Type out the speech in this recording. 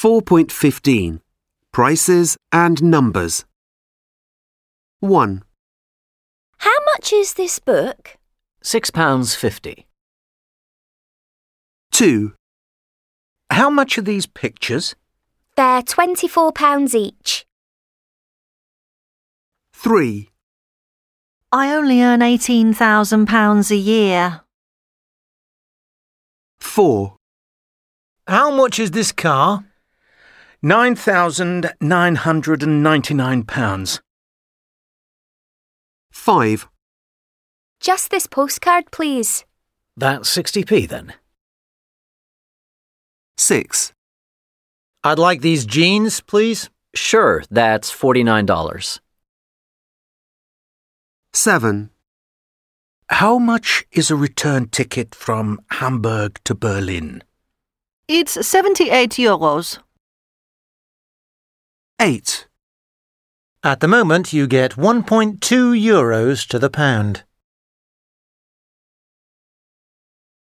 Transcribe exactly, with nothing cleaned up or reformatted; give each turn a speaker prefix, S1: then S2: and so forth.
S1: four point one five. Prices and numbers. one.
S2: How much is this book?
S3: Six pounds fifty.
S1: two.
S4: How much are these pictures?
S2: They're twenty-four pounds each.
S1: three.
S5: I only earn eighteen thousand pounds a year.
S1: four.
S4: How much is this car? Nine thousand nine hundred and ninety-nine pounds.
S1: five.
S2: Just this postcard, please.
S3: That's sixty p then.
S1: six.
S4: I'd like these jeans, please.
S3: Sure, that's forty-nine dollars.
S1: seven.
S4: How much is a return ticket from Hamburg to Berlin?
S5: It's seventy-eight euros.
S1: eight.
S4: At the moment, you get one point two euros to the pound.